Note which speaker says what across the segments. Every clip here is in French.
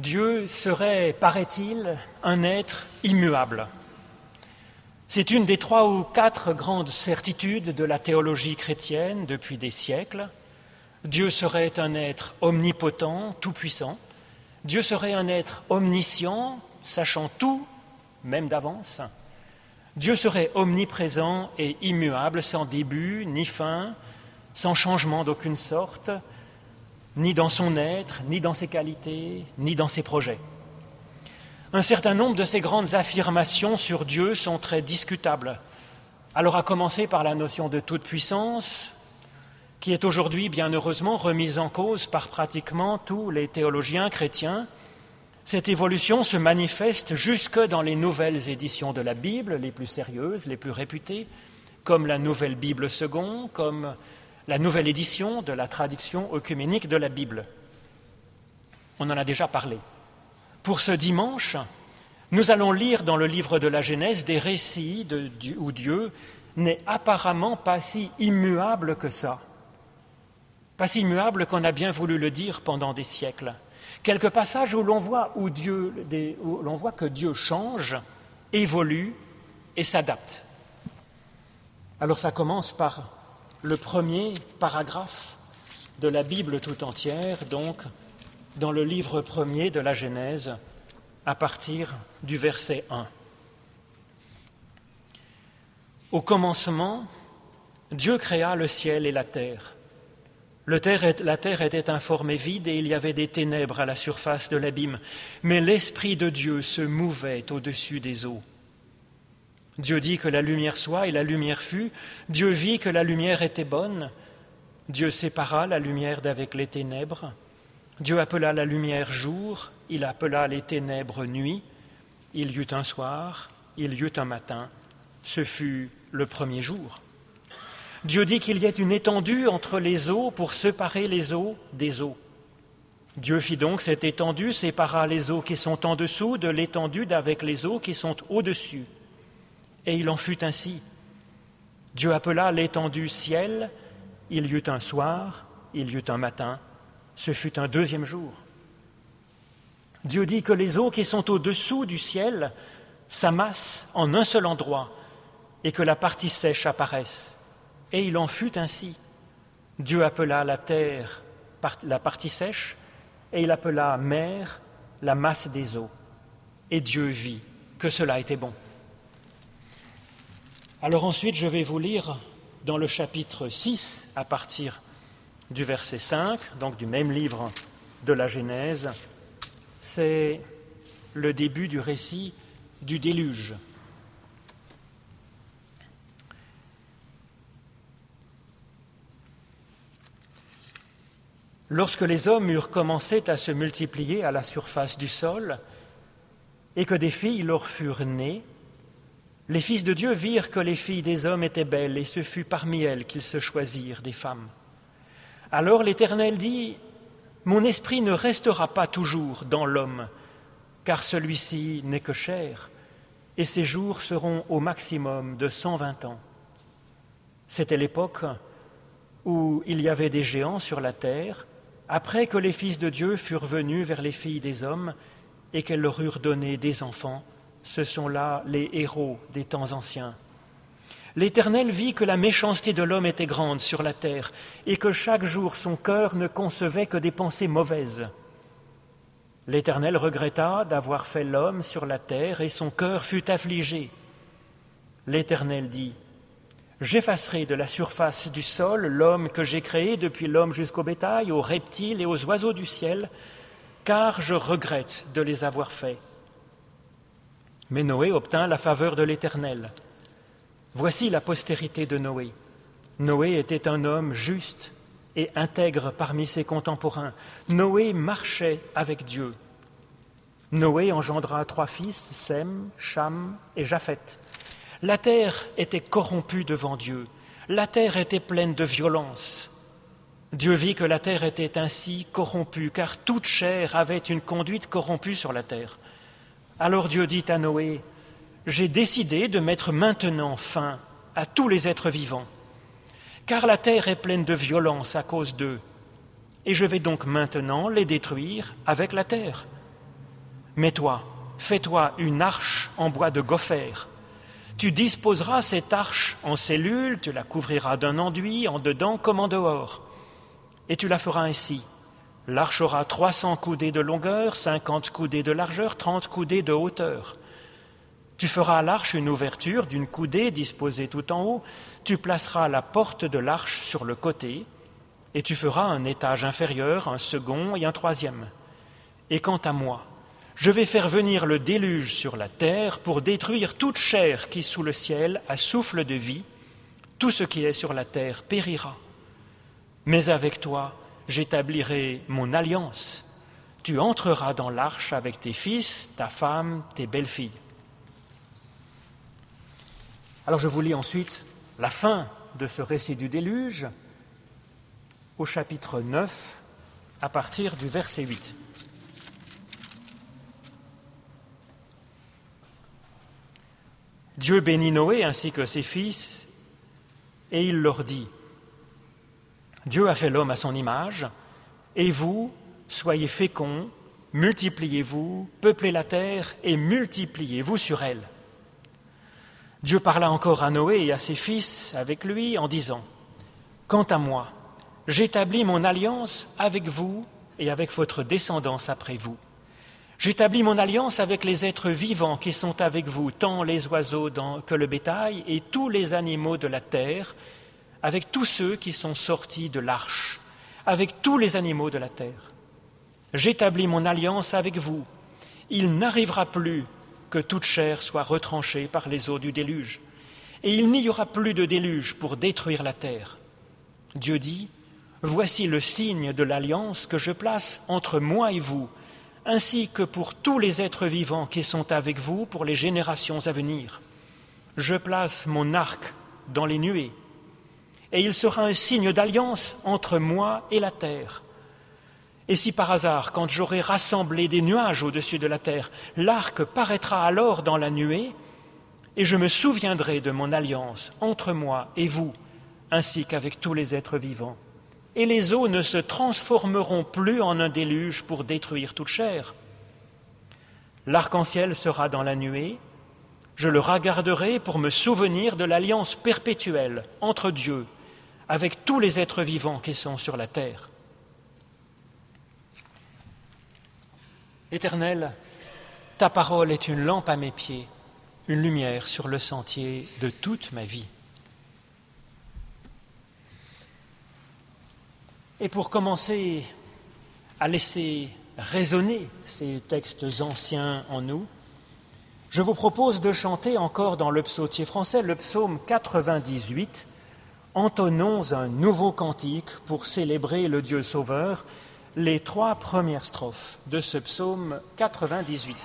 Speaker 1: Dieu serait, paraît-il, un être immuable. C'est une des 3 ou 4 grandes certitudes de la théologie chrétienne depuis des siècles. Dieu serait un être omnipotent, tout-puissant. Dieu serait un être omniscient, sachant tout, même d'avance. Dieu serait omniprésent et immuable, sans début ni fin, sans changement d'aucune sorte, ni dans son être, ni dans ses qualités, ni dans ses projets. Un certain nombre de ces grandes affirmations sur Dieu sont très discutables. Alors à commencer par la notion de toute-puissance, qui est aujourd'hui bien heureusement remise en cause par pratiquement tous les théologiens chrétiens. Cette évolution se manifeste jusque dans les nouvelles éditions de la Bible, les plus sérieuses, les plus réputées, comme la Nouvelle Bible Second, comme la nouvelle édition de la traduction œcuménique de la Bible. On en a déjà parlé. Pour ce dimanche, nous allons lire dans le livre de la Genèse des récits où Dieu n'est apparemment pas si immuable que ça. Pas si immuable qu'on a bien voulu le dire pendant des siècles. Quelques passages où l'on voit que Dieu change, évolue et s'adapte. Alors ça commence par le premier paragraphe de la Bible tout entière, donc dans le livre premier de la Genèse, à partir du verset 1. Au commencement, Dieu créa le ciel et la terre. La terre était informe et vide, et il y avait des ténèbres à la surface de l'abîme, mais l'Esprit de Dieu se mouvait au-dessus des eaux. Dieu dit que la lumière soit, et la lumière fut. Dieu vit que la lumière était bonne. Dieu sépara la lumière d'avec les ténèbres. Dieu appela la lumière jour, il appela les ténèbres nuit. Il y eut un soir, il y eut un matin. Ce fut le premier jour. Dieu dit qu'il y ait une étendue entre les eaux pour séparer les eaux des eaux. Dieu fit donc cette étendue, sépara les eaux qui sont en dessous de l'étendue d'avec les eaux qui sont au-dessus. Et il en fut ainsi. Dieu appela l'étendue ciel, il y eut un soir, il y eut un matin, ce fut un deuxième jour. Dieu dit que les eaux qui sont au-dessous du ciel s'amassent en un seul endroit et que la partie sèche apparaisse. Et il en fut ainsi. Dieu appela la terre la partie sèche, et il appela mer la masse des eaux. Et Dieu vit que cela était bon. Alors ensuite, je vais vous lire dans le chapitre 6, à partir du verset 5, donc du même livre de la Genèse, c'est le début du récit du déluge. Lorsque les hommes eurent commencé à se multiplier à la surface du sol, et que des filles leur furent nées, les fils de Dieu virent que les filles des hommes étaient belles, et ce fut parmi elles qu'ils se choisirent des femmes. Alors l'Éternel dit : « Mon esprit ne restera pas toujours dans l'homme, car celui-ci n'est que chair, et ses jours seront au maximum de 120 ans. » C'était l'époque où il y avait des géants sur la terre, après que les fils de Dieu furent venus vers les filles des hommes et qu'elles leur eurent donné des enfants. Ce sont là les héros des temps anciens. L'Éternel vit que la méchanceté de l'homme était grande sur la terre et que chaque jour son cœur ne concevait que des pensées mauvaises. L'Éternel regretta d'avoir fait l'homme sur la terre et son cœur fut affligé. L'Éternel dit : « J'effacerai de la surface du sol l'homme que j'ai créé, depuis l'homme jusqu'au bétail, aux reptiles et aux oiseaux du ciel, car je regrette de les avoir faits. » Mais Noé obtint la faveur de l'Éternel. Voici la postérité de Noé. Noé était un homme juste et intègre parmi ses contemporains. Noé marchait avec Dieu. Noé engendra 3 fils, Sem, Cham et Japheth. La terre était corrompue devant Dieu. La terre était pleine de violence. Dieu vit que la terre était ainsi corrompue, car toute chair avait une conduite corrompue sur la terre. Alors Dieu dit à Noé : « J'ai décidé de mettre maintenant fin à tous les êtres vivants, car la terre est pleine de violence à cause d'eux, et je vais donc maintenant les détruire avec la terre. Mais toi, fais-toi une arche en bois de gopher. Tu disposeras cette arche en cellules, tu la couvriras d'un enduit, en dedans comme en dehors. Et tu la feras ainsi. L'arche aura 300 coudées de longueur, 50 coudées de largeur, 30 coudées de hauteur. Tu feras à l'arche une ouverture d'une coudée disposée tout en haut. Tu placeras la porte de l'arche sur le côté, et tu feras un étage inférieur, un second et un troisième. Et quant à moi, je vais faire venir le déluge sur la terre pour détruire toute chair qui sous le ciel a souffle de vie. Tout ce qui est sur la terre périra. Mais avec toi, j'établirai mon alliance. Tu entreras dans l'arche avec tes fils, ta femme, tes belles-filles. Alors je vous lis ensuite la fin de ce récit du déluge au chapitre 9 à partir du verset 8. Dieu bénit Noé ainsi que ses fils, et il leur dit : Dieu a fait l'homme à son image, et vous, soyez féconds, multipliez-vous, peuplez la terre et multipliez-vous sur elle. Dieu parla encore à Noé et à ses fils avec lui en disant : Quant à moi, j'établis mon alliance avec vous et avec votre descendance après vous. J'établis mon alliance avec les êtres vivants qui sont avec vous, tant les oiseaux que le bétail et tous les animaux de la terre, avec tous ceux qui sont sortis de l'arche, avec tous les animaux de la terre. J'établis mon alliance avec vous. Il n'arrivera plus que toute chair soit retranchée par les eaux du déluge, et il n'y aura plus de déluge pour détruire la terre. Dieu dit : Voici le signe de l'alliance que je place entre moi et vous, ainsi que pour tous les êtres vivants qui sont avec vous pour les générations à venir. Je place mon arc dans les nuées, et il sera un signe d'alliance entre moi et la terre. Et si par hasard, quand j'aurai rassemblé des nuages au-dessus de la terre, l'arc paraîtra alors dans la nuée, et je me souviendrai de mon alliance entre moi et vous, ainsi qu'avec tous les êtres vivants. Et les eaux ne se transformeront plus en un déluge pour détruire toute chair. L'arc-en-ciel sera dans la nuée, je le regarderai pour me souvenir de l'alliance perpétuelle entre Dieu avec tous les êtres vivants qui sont sur la terre. Éternel, ta parole est une lampe à mes pieds, une lumière sur le sentier de toute ma vie. Et pour commencer à laisser résonner ces textes anciens en nous, je vous propose de chanter encore dans le psautier français, le psaume 98, « Entonnons un nouveau cantique pour célébrer le Dieu Sauveur », les 3 premières strophes de ce psaume 98.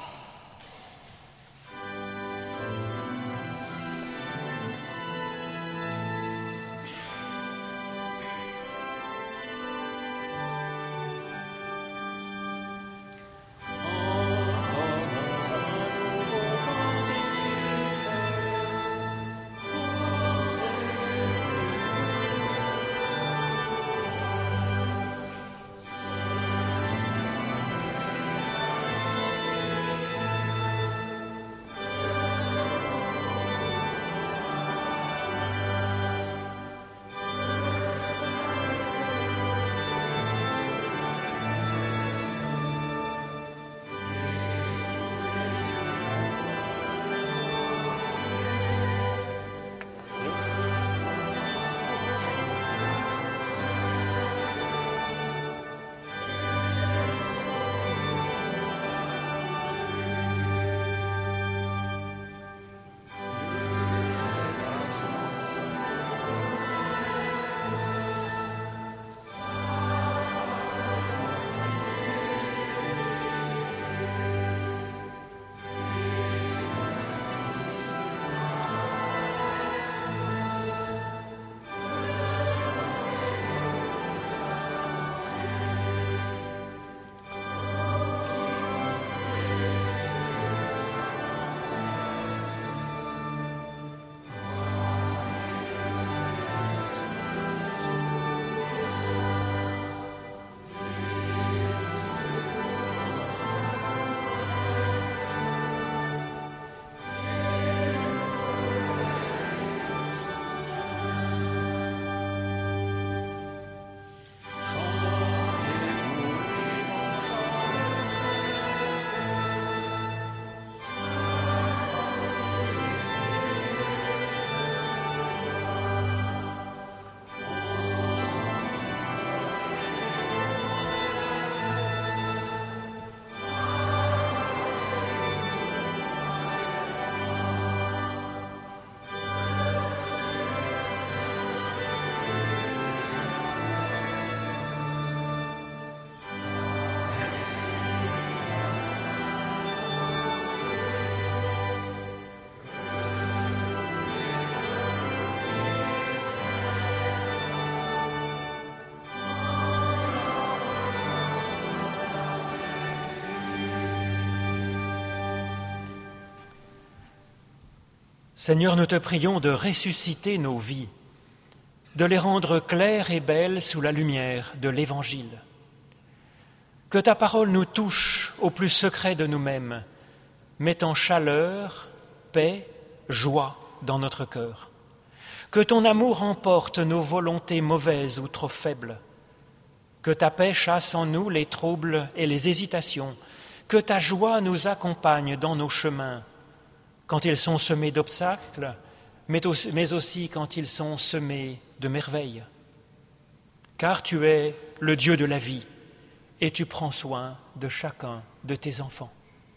Speaker 1: Seigneur, nous te prions de ressusciter nos vies, de les rendre claires et belles sous la lumière de l'Évangile. Que ta parole nous touche au plus secret de nous-mêmes, mettant chaleur, paix, joie dans notre cœur. Que ton amour emporte nos volontés mauvaises ou trop faibles. Que ta paix chasse en nous les troubles et les hésitations. Que ta joie nous accompagne dans nos chemins, quand ils sont semés d'obstacles, mais aussi quand ils sont semés de merveilles. Car tu es le Dieu de la vie et tu prends soin de chacun de tes enfants.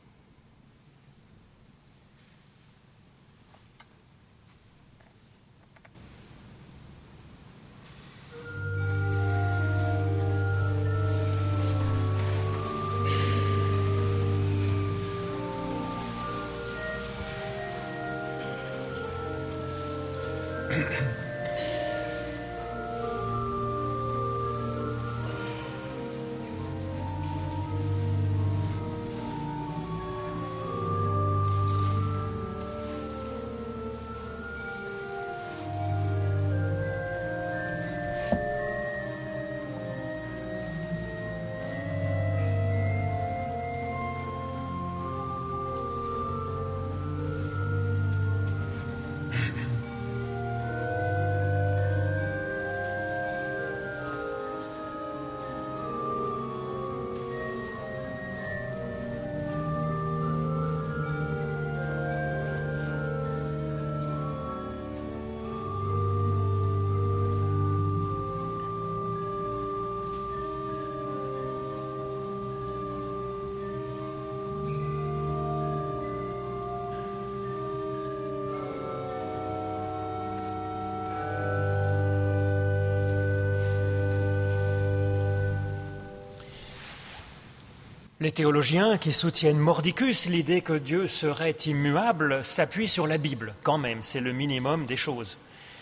Speaker 1: Les théologiens qui soutiennent mordicus l'idée que Dieu serait immuable s'appuient sur la Bible, quand même, c'est le minimum des choses.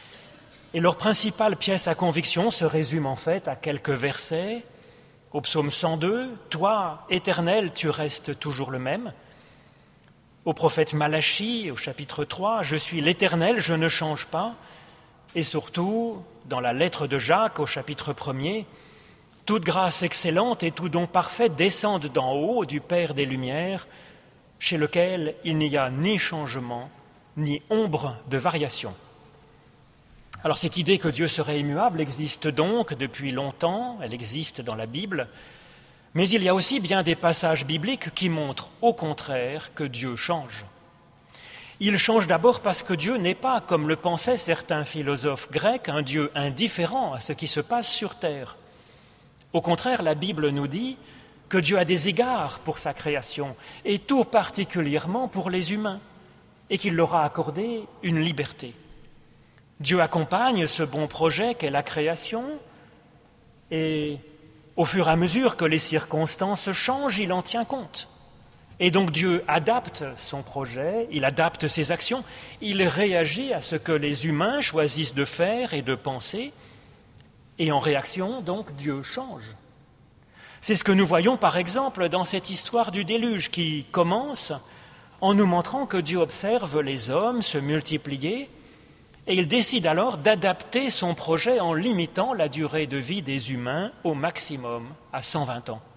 Speaker 1: Et leur principale pièce à conviction se résume en fait à quelques versets. Au psaume 102, « Toi, Éternel, tu restes toujours le même ». Au prophète Malachie, au chapitre 3, « Je suis l'Éternel, je ne change pas ». Et surtout, dans la lettre de Jacques, au chapitre 1er, toute grâce excellente et tout don parfait descendent d'en haut du Père des Lumières, chez lequel il n'y a ni changement, ni ombre de variation. Alors cette idée que Dieu serait immuable existe donc depuis longtemps, elle existe dans la Bible, mais il y a aussi bien des passages bibliques qui montrent au contraire que Dieu change. Il change d'abord parce que Dieu n'est pas, comme le pensaient certains philosophes grecs, un Dieu indifférent à ce qui se passe sur terre. Au contraire, la Bible nous dit que Dieu a des égards pour sa création, et tout particulièrement pour les humains, et qu'il leur a accordé une liberté. Dieu accompagne ce bon projet qu'est la création, et au fur et à mesure que les circonstances changent, il en tient compte. Et donc Dieu adapte son projet, il adapte ses actions, il réagit à ce que les humains choisissent de faire et de penser, et en réaction, donc, Dieu change. C'est ce que nous voyons, par exemple, dans cette histoire du déluge qui commence en nous montrant que Dieu observe les hommes se multiplier et il décide alors d'adapter son projet en limitant la durée de vie des humains au maximum, à 120 ans.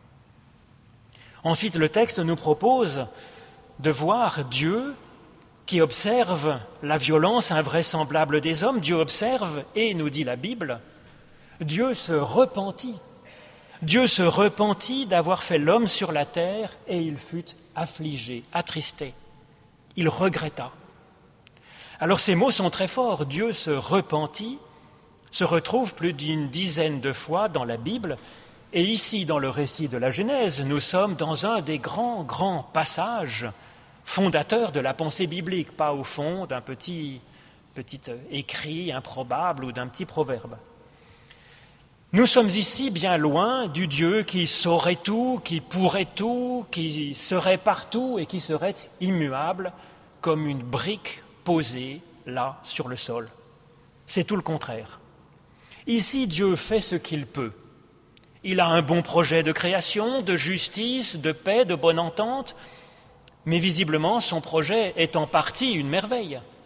Speaker 1: Ensuite, le texte nous propose de voir Dieu qui observe la violence invraisemblable des hommes. Dieu observe et, nous dit la Bible, Dieu se repentit. Dieu se repentit d'avoir fait l'homme sur la terre et il fut affligé, attristé. Il regretta. Alors ces mots sont très forts. Dieu se repentit, se retrouve plus d'une dizaine de fois dans la Bible. Et ici, dans le récit de la Genèse, nous sommes dans un des grands passages fondateurs de la pensée biblique, pas au fond d'un petit écrit improbable ou d'un petit proverbe. Nous sommes ici bien loin du Dieu qui saurait tout, qui pourrait tout, qui serait partout et qui serait immuable comme une brique posée là sur le sol. C'est tout le contraire. Ici, Dieu fait ce qu'il peut. Il a un bon projet de création, de justice, de paix, de bonne entente, mais visiblement son projet est en partie une merveille.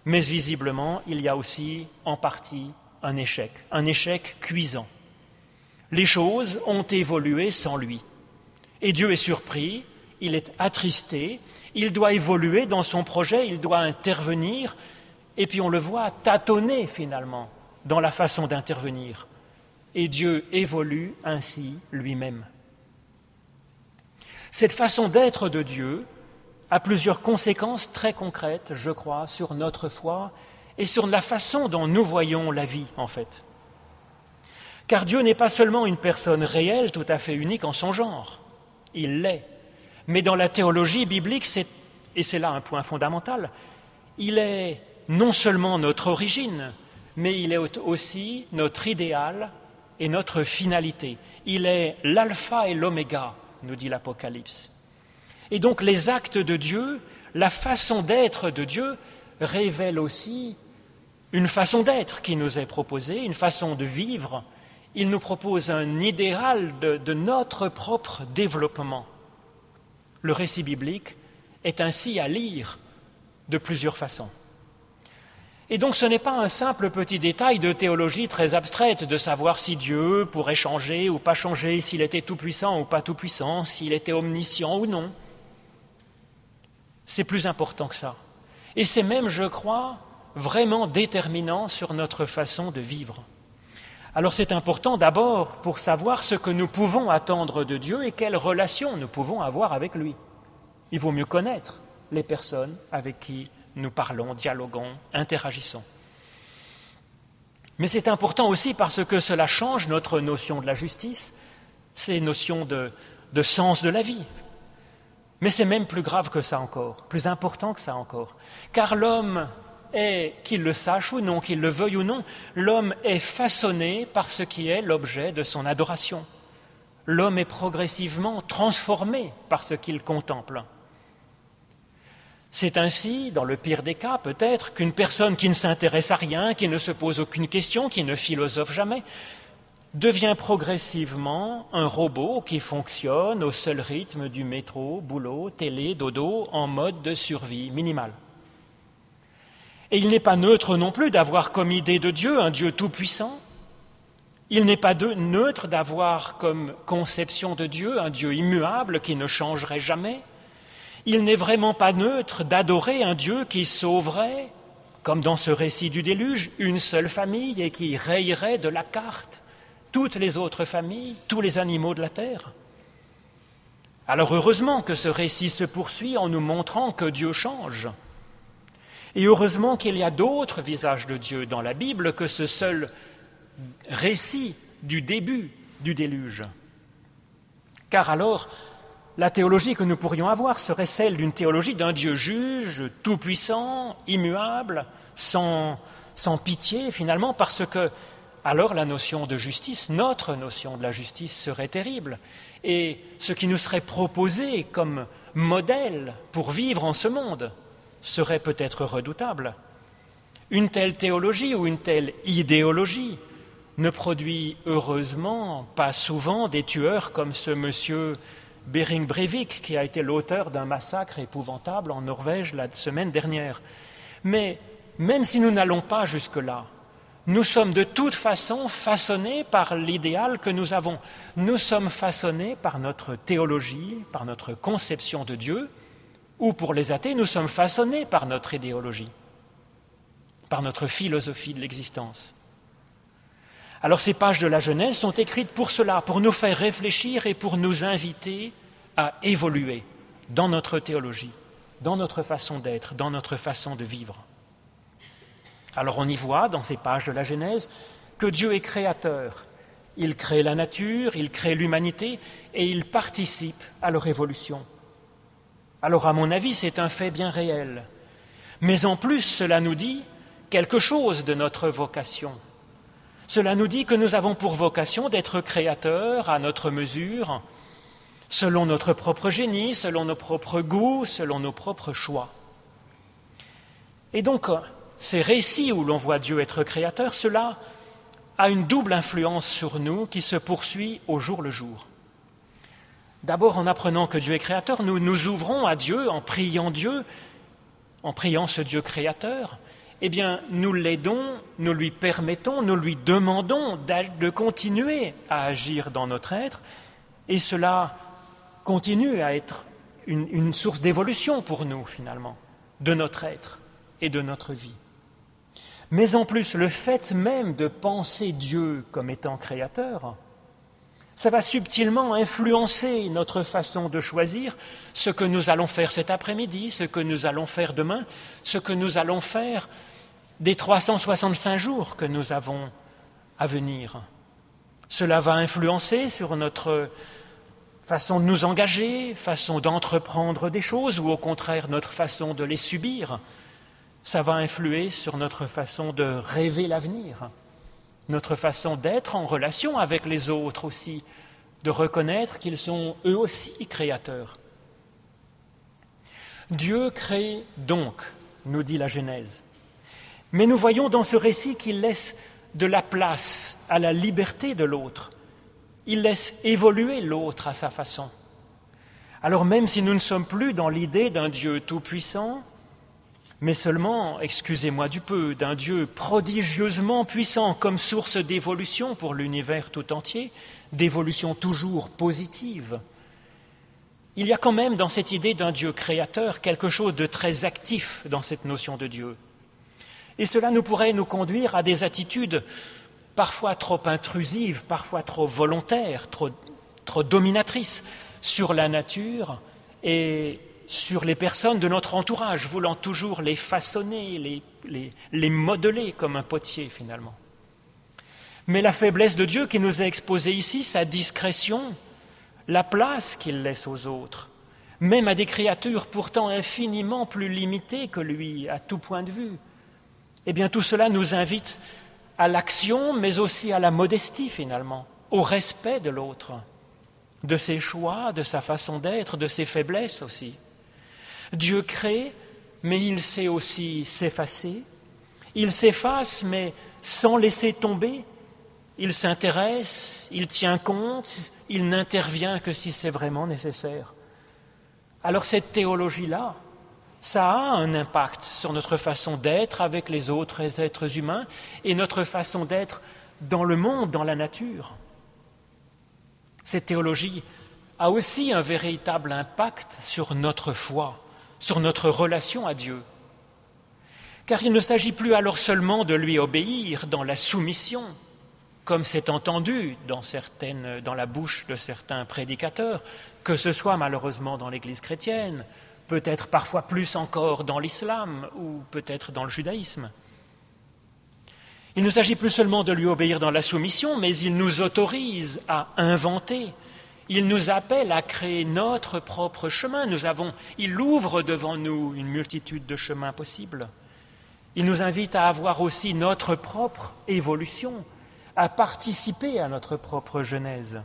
Speaker 1: Mais visiblement, il y a aussi en partie un échec cuisant. Les choses ont évolué sans lui. Et Dieu est surpris, il est attristé, il doit évoluer dans son projet, il doit intervenir, et puis on le voit tâtonner finalement dans la façon d'intervenir. Et Dieu évolue ainsi lui-même. Cette façon d'être de Dieu a plusieurs conséquences très concrètes, je crois, sur notre foi et sur la façon dont nous voyons la vie, en fait. Car Dieu n'est pas seulement une personne réelle, tout à fait unique en son genre. Il l'est. Mais dans la théologie biblique, et c'est là un point fondamental, il est non seulement notre origine, mais il est aussi notre idéal et notre finalité. Il est l'alpha et l'oméga, nous dit l'Apocalypse. Et donc les actes de Dieu, la façon d'être de Dieu, révèlent aussi une façon d'être qui nous est proposée, une façon de vivre. Il nous propose un idéal de notre propre développement. Le récit biblique est ainsi à lire de plusieurs façons. Et donc ce n'est pas un simple petit détail de théologie très abstraite de savoir si Dieu pourrait changer ou pas changer, s'il était tout-puissant ou pas tout-puissant, s'il était omniscient ou non. C'est plus important que ça. Et c'est même, je crois, vraiment déterminant sur notre façon de vivre. Alors c'est important d'abord pour savoir ce que nous pouvons attendre de Dieu et quelle relation nous pouvons avoir avec lui. Il vaut mieux connaître les personnes avec qui nous parlons, dialoguons, interagissons. Mais c'est important aussi parce que cela change notre notion de la justice, ces notions de sens de la vie. Mais c'est même plus grave que ça encore, plus important que ça encore. Car l'homme est, qu'il le sache ou non, qu'il le veuille ou non, l'homme est façonné par ce qui est l'objet de son adoration. L'homme est progressivement transformé par ce qu'il contemple. C'est ainsi, dans le pire des cas peut-être, qu'une personne qui ne s'intéresse à rien, qui ne se pose aucune question, qui ne philosophe jamais, devient progressivement un robot qui fonctionne au seul rythme du métro, boulot, télé, dodo, en mode de survie minimale. Et il n'est pas neutre non plus d'avoir comme idée de Dieu un Dieu tout-puissant. Il n'est pas neutre d'avoir comme conception de Dieu un Dieu immuable qui ne changerait jamais. Il n'est vraiment pas neutre d'adorer un Dieu qui sauverait, comme dans ce récit du déluge, une seule famille et qui rayerait de la carte toutes les autres familles, tous les animaux de la terre. Alors heureusement que ce récit se poursuit en nous montrant que Dieu change. Et heureusement qu'il y a d'autres visages de Dieu dans la Bible que ce seul récit du début du déluge. Car alors, la théologie que nous pourrions avoir serait celle d'une théologie d'un Dieu juge, tout-puissant, immuable, sans pitié finalement, parce que alors la notion de justice, notre notion de la justice serait terrible. Et ce qui nous serait proposé comme modèle pour vivre en ce monde serait peut-être redoutable. Une telle théologie ou une telle idéologie ne produit heureusement pas souvent des tueurs comme ce monsieur Behring Breivik qui a été l'auteur d'un massacre épouvantable en Norvège la semaine dernière. Mais même si nous n'allons pas jusque-là, nous sommes de toute façon façonnés par l'idéal que nous avons. Nous sommes façonnés par notre théologie, par notre conception de Dieu, ou pour les athées, nous sommes façonnés par notre idéologie, par notre philosophie de l'existence. Alors ces pages de la Genèse sont écrites pour cela, pour nous faire réfléchir et pour nous inviter à évoluer dans notre théologie, dans notre façon d'être, dans notre façon de vivre. Alors on y voit, dans ces pages de la Genèse, que Dieu est créateur. Il crée la nature, il crée l'humanité et il participe à leur évolution. Alors à mon avis, c'est un fait bien réel. Mais en plus, cela nous dit quelque chose de notre vocation. Cela nous dit que nous avons pour vocation d'être créateurs à notre mesure, selon notre propre génie, selon nos propres goûts, selon nos propres choix. Et donc, ces récits où l'on voit Dieu être créateur, cela a une double influence sur nous qui se poursuit au jour le jour. D'abord, en apprenant que Dieu est créateur, nous nous ouvrons à Dieu en priant ce Dieu créateur, eh bien, nous l'aidons, nous lui permettons, nous lui demandons de continuer à agir dans notre être, et cela continue à être une source d'évolution pour nous, finalement, de notre être et de notre vie. Mais en plus, le fait même de penser Dieu comme étant créateur, ça va subtilement influencer notre façon de choisir ce que nous allons faire cet après-midi, ce que nous allons faire demain, ce que nous allons faire des 365 jours que nous avons à venir. Cela va influencer sur notre façon de nous engager, façon d'entreprendre des choses, ou au contraire notre façon de les subir. Ça va influer sur notre façon de rêver l'avenir, notre façon d'être en relation avec les autres aussi, de reconnaître qu'ils sont eux aussi créateurs. Dieu crée donc, nous dit la Genèse. Mais nous voyons dans ce récit qu'il laisse de la place à la liberté de l'autre. Il laisse évoluer l'autre à sa façon. Alors même si nous ne sommes plus dans l'idée d'un Dieu tout-puissant, mais seulement, excusez-moi du peu, d'un Dieu prodigieusement puissant comme source d'évolution pour l'univers tout entier, d'évolution toujours positive, il y a quand même dans cette idée d'un Dieu créateur quelque chose de très actif dans cette notion de Dieu. Et cela nous pourrait nous conduire à des attitudes parfois trop intrusives, parfois trop volontaires, trop dominatrices sur la nature et sur les personnes de notre entourage, voulant toujours les façonner, les modeler comme un potier finalement. Mais la faiblesse de Dieu qui nous est exposée ici, sa discrétion, la place qu'il laisse aux autres, même à des créatures pourtant infiniment plus limitées que lui, à tout point de vue, eh bien tout cela nous invite à l'action, mais aussi à la modestie finalement, au respect de l'autre, de ses choix, de sa façon d'être, de ses faiblesses aussi. Dieu crée, mais il sait aussi s'effacer. Il s'efface, mais sans laisser tomber. Il s'intéresse, il tient compte, il n'intervient que si c'est vraiment nécessaire. Alors cette théologie-là, ça a un impact sur notre façon d'être avec les autres êtres humains et notre façon d'être dans le monde, dans la nature. Cette théologie a aussi un véritable impact sur notre foi, sur notre relation à Dieu. Car il ne s'agit plus alors seulement de lui obéir dans la soumission, comme c'est entendu dans la bouche de certains prédicateurs, que ce soit malheureusement dans l'Église chrétienne, peut-être parfois plus encore dans l'islam ou peut-être dans le judaïsme. Il ne s'agit plus seulement de lui obéir dans la soumission, mais il nous autorise à inventer. Il nous appelle à créer notre propre chemin. Il ouvre devant nous une multitude de chemins possibles. Il nous invite à avoir aussi notre propre évolution, à participer à notre propre genèse.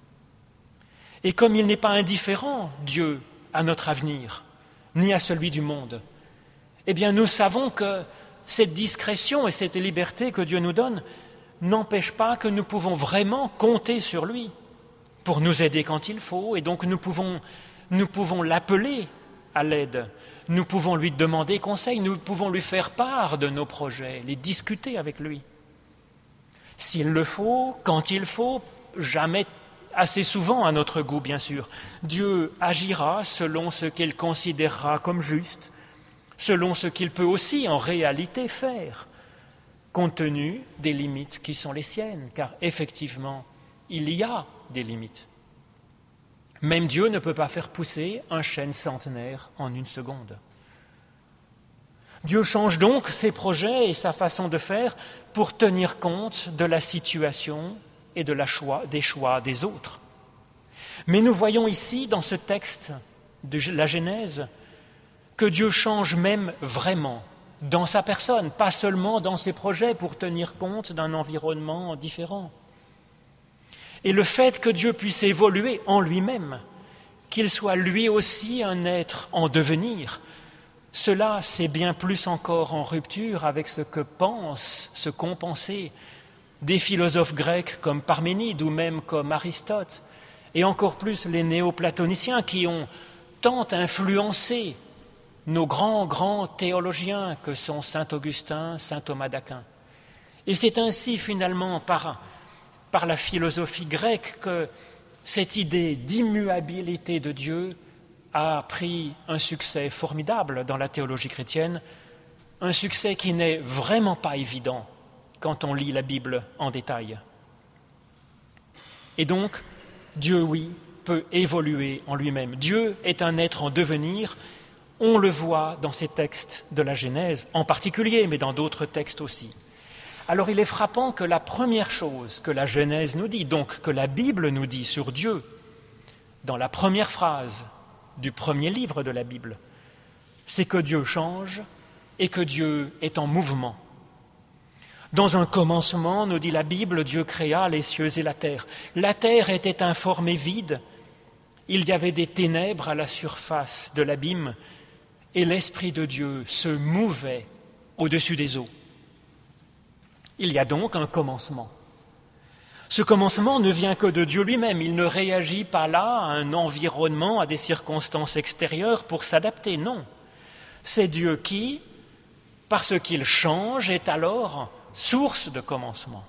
Speaker 1: Et comme il n'est pas indifférent, Dieu, à notre avenir, ni à celui du monde, eh bien nous savons que cette discrétion et cette liberté que Dieu nous donne n'empêchent pas que nous pouvons vraiment compter sur lui pour nous aider quand il faut, et donc nous pouvons l'appeler à l'aide, nous pouvons lui demander conseil, nous pouvons lui faire part de nos projets, les discuter avec lui. S'il le faut, quand il faut, jamais assez souvent à notre goût, bien sûr. Dieu agira selon ce qu'il considérera comme juste, selon ce qu'il peut aussi en réalité faire, compte tenu des limites qui sont les siennes, car effectivement, il y a des limites. Même Dieu ne peut pas faire pousser un chêne centenaire en une seconde. Dieu change donc ses projets et sa façon de faire pour tenir compte de la situation et des choix des autres. Mais nous voyons ici, dans ce texte de la Genèse, que Dieu change même vraiment dans sa personne, pas seulement dans ses projets pour tenir compte d'un environnement différent. Et le fait que Dieu puisse évoluer en lui-même, qu'il soit lui aussi un être en devenir, cela, c'est bien plus encore en rupture avec ce qu'ont pensé des philosophes grecs comme Parménide ou même comme Aristote, et encore plus les néoplatoniciens qui ont tant influencé nos grands théologiens que sont saint Augustin, saint Thomas d'Aquin. Et c'est ainsi finalement par la philosophie grecque que cette idée d'immuabilité de Dieu a pris un succès formidable dans la théologie chrétienne, un succès qui n'est vraiment pas évident quand on lit la Bible en détail. Et donc, Dieu, oui, peut évoluer en lui-même. Dieu est un être en devenir, on le voit dans ces textes de la Genèse en particulier, mais dans d'autres textes aussi. Alors il est frappant que la première chose que la Genèse nous dit, donc que la Bible nous dit sur Dieu, dans la première phrase du premier livre de la Bible, c'est que Dieu change et que Dieu est en mouvement. Dans un commencement, nous dit la Bible, Dieu créa les cieux et la terre. La terre était informe et vide, il y avait des ténèbres à la surface de l'abîme, et l'Esprit de Dieu se mouvait au-dessus des eaux. Il y a donc un commencement. Ce commencement ne vient que de Dieu lui-même. Il ne réagit pas là à un environnement, à des circonstances extérieures pour s'adapter, non. C'est Dieu qui, parce qu'il change, est alors source de commencement.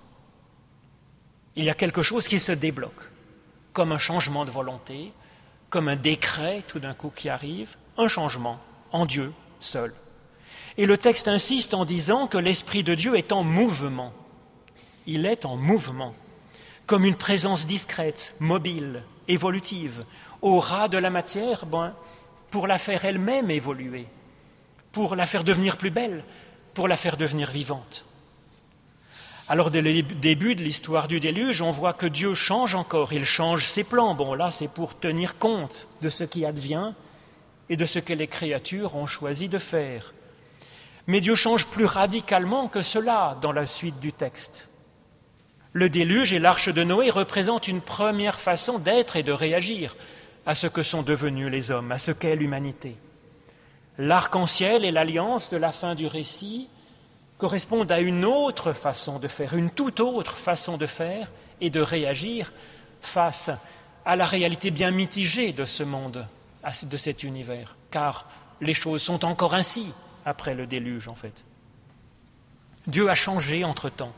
Speaker 1: Il y a quelque chose qui se débloque, comme un changement de volonté, comme un décret tout d'un coup qui arrive, un changement en Dieu seul. Et le texte insiste en disant que l'Esprit de Dieu est en mouvement. Il est en mouvement, comme une présence discrète, mobile, évolutive, au ras de la matière, pour la faire elle-même évoluer, pour la faire devenir plus belle, pour la faire devenir vivante. Alors, dès le début de l'histoire du déluge, on voit que Dieu change encore, il change ses plans. Là, c'est pour tenir compte de ce qui advient et de ce que les créatures ont choisi de faire. Mais Dieu change plus radicalement que cela dans la suite du texte. Le déluge et l'arche de Noé représentent une première façon d'être et de réagir à ce que sont devenus les hommes, à ce qu'est l'humanité. L'arc-en-ciel et l'alliance de la fin du récit correspondent à une autre façon de faire, une toute autre façon de faire et de réagir face à la réalité bien mitigée de ce monde, de cet univers, car les choses sont encore ainsi après le déluge, en fait. Dieu a changé entre-temps.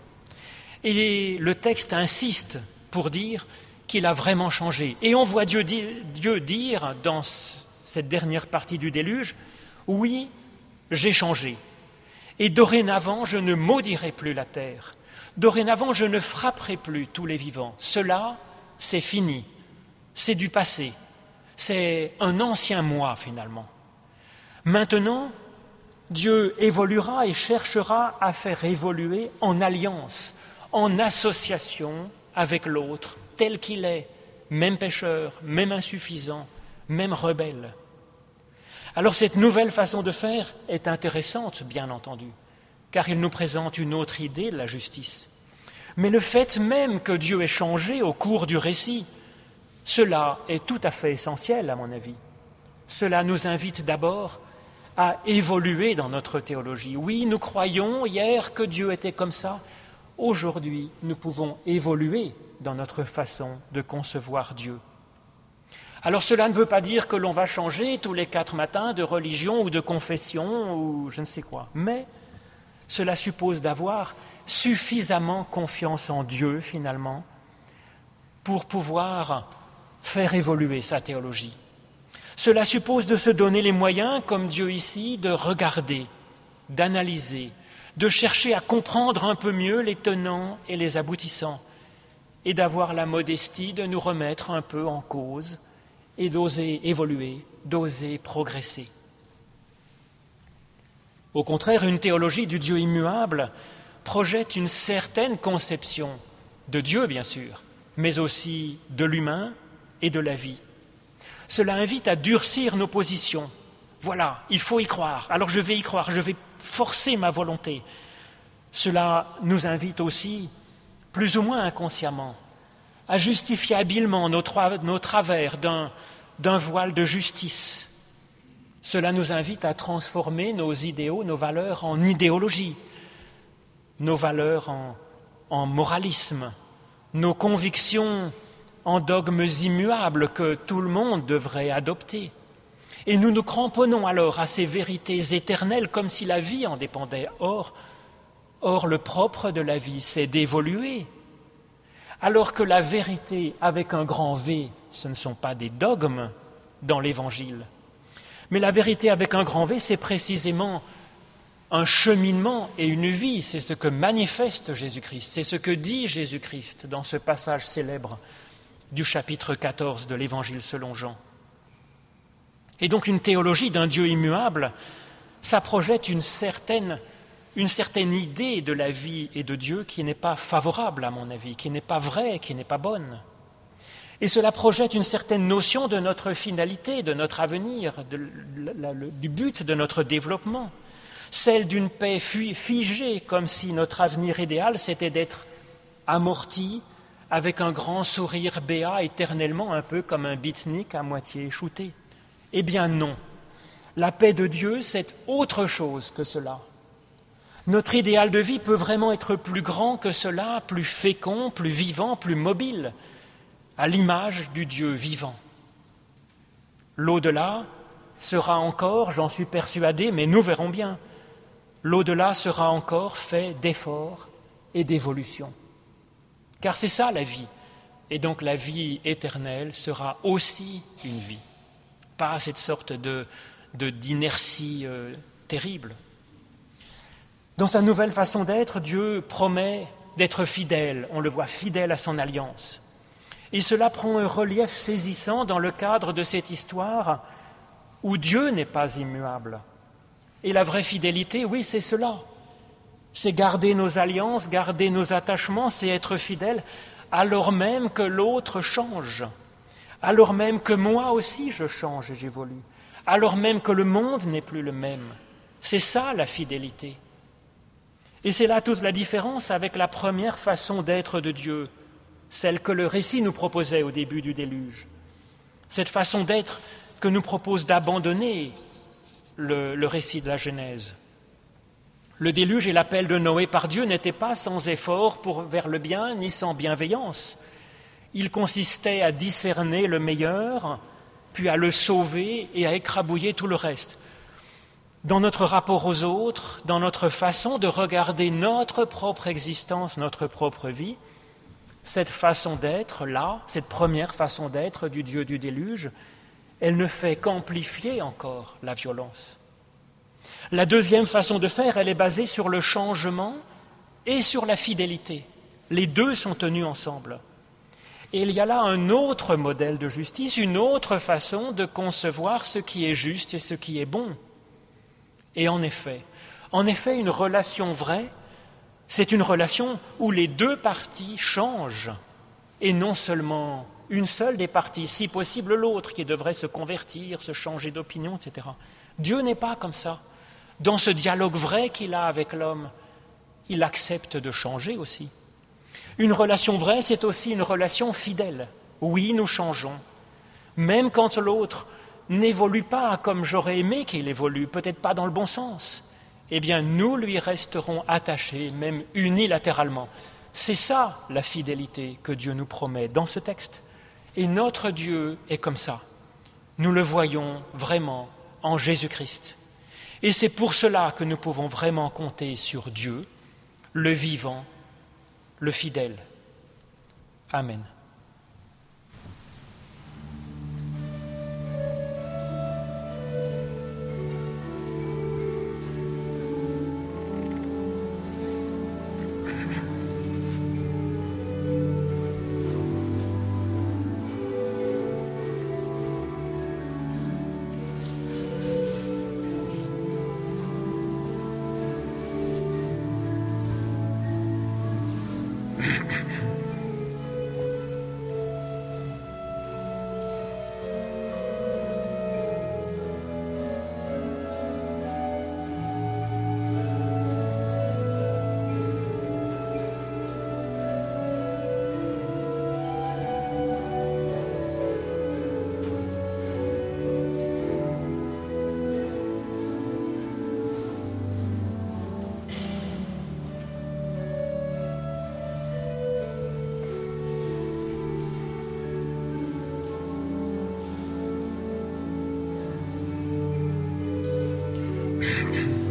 Speaker 1: Et le texte insiste pour dire qu'il a vraiment changé. Et on voit Dieu dire dans cette dernière partie du déluge, « Oui, j'ai changé. Et dorénavant, je ne maudirai plus la terre. Dorénavant, je ne frapperai plus tous les vivants. Cela, c'est fini. C'est du passé. C'est un ancien moi, finalement. Maintenant, Dieu évoluera et cherchera à faire évoluer en alliance, en association avec l'autre, tel qu'il est, même pécheur, même insuffisant, même rebelle. Alors cette nouvelle façon de faire est intéressante, bien entendu, car il nous présente une autre idée de la justice. Mais le fait même que Dieu ait changé au cours du récit, cela est tout à fait essentiel, à mon avis. Cela nous invite d'abord à évoluer dans notre théologie. Oui, nous croyons hier que Dieu était comme ça. Aujourd'hui, nous pouvons évoluer dans notre façon de concevoir Dieu. Alors cela ne veut pas dire que l'on va changer tous les 4 matins de religion ou de confession ou je ne sais quoi. Mais cela suppose d'avoir suffisamment confiance en Dieu, finalement, pour pouvoir faire évoluer sa théologie. Cela suppose de se donner les moyens, comme Dieu ici, de regarder, d'analyser, de chercher à comprendre un peu mieux les tenants et les aboutissants, et d'avoir la modestie de nous remettre un peu en cause et d'oser évoluer, d'oser progresser. Au contraire, une théologie du Dieu immuable projette une certaine conception de Dieu, bien sûr, mais aussi de l'humain et de la vie. Cela invite à durcir nos positions. Voilà, il faut y croire, alors je vais y croire, je vais forcer ma volonté. Cela nous invite aussi, plus ou moins inconsciemment, à justifier habilement nos travers d'un voile de justice. Cela nous invite à transformer nos idéaux, nos valeurs en idéologie, nos valeurs en moralisme, nos convictions en dogmes immuables que tout le monde devrait adopter. Et nous nous cramponnons alors à ces vérités éternelles comme si la vie en dépendait. Or, le propre de la vie, c'est d'évoluer. Alors que la vérité avec un grand V, ce ne sont pas des dogmes dans l'Évangile. Mais la vérité avec un grand V, c'est précisément un cheminement et une vie. C'est ce que manifeste Jésus-Christ. C'est ce que dit Jésus-Christ dans ce passage célèbre du chapitre 14 de l'Évangile selon Jean. Et donc une théologie d'un Dieu immuable, ça projette une certaine idée de la vie et de Dieu qui n'est pas favorable à mon avis, qui n'est pas vraie, qui n'est pas bonne. Et cela projette une certaine notion de notre finalité, de notre avenir, du but de notre développement, celle d'une paix figée, comme si notre avenir idéal c'était d'être amorti avec un grand sourire béat éternellement, un peu comme un beatnik à moitié échouté. Eh bien non, la paix de Dieu c'est autre chose que cela. Notre idéal de vie peut vraiment être plus grand que cela, plus fécond, plus vivant, plus mobile, à l'image du Dieu vivant. L'au-delà sera encore, j'en suis persuadé, mais nous verrons bien, l'au-delà sera encore fait d'efforts et d'évolution. Car c'est ça la vie, et donc la vie éternelle sera aussi une vie, pas cette sorte d'inertie terrible. Dans sa nouvelle façon d'être, Dieu promet d'être fidèle, on le voit fidèle à son alliance. Et cela prend un relief saisissant dans le cadre de cette histoire où Dieu n'est pas immuable. Et la vraie fidélité, oui, c'est cela. C'est garder nos alliances, garder nos attachements, c'est être fidèle alors même que l'autre change, alors même que moi aussi je change et j'évolue, alors même que le monde n'est plus le même. C'est ça la fidélité. Et c'est là toute la différence avec la première façon d'être de Dieu, celle que le récit nous proposait au début du déluge. Cette façon d'être que nous propose d'abandonner le récit de la Genèse. Le déluge et l'appel de Noé par Dieu n'étaient pas sans effort vers le bien ni sans bienveillance. Il consistait à discerner le meilleur, puis à le sauver et à écrabouiller tout le reste. Dans notre rapport aux autres, dans notre façon de regarder notre propre existence, notre propre vie, cette façon d'être là, cette première façon d'être du Dieu du déluge, elle ne fait qu'amplifier encore la violence. La deuxième façon de faire, elle est basée sur le changement et sur la fidélité. Les deux sont tenus ensemble. Et il y a là un autre modèle de justice, une autre façon de concevoir ce qui est juste et ce qui est bon. Et en effet, une relation vraie, c'est une relation où les deux parties changent, et non seulement une seule des parties, si possible l'autre, qui devrait se convertir, se changer d'opinion, etc. Dieu n'est pas comme ça. Dans ce dialogue vrai qu'il a avec l'homme, il accepte de changer aussi. Une relation vraie, c'est aussi une relation fidèle. Oui, nous changeons, même quand l'autre n'évolue pas comme j'aurais aimé qu'il évolue, peut-être pas dans le bon sens, eh bien nous lui resterons attachés, même unilatéralement. C'est ça la fidélité que Dieu nous promet dans ce texte. Et notre Dieu est comme ça. Nous le voyons vraiment en Jésus-Christ. Et c'est pour cela que nous pouvons vraiment compter sur Dieu, le vivant, le fidèle. Amen.
Speaker 2: Amen.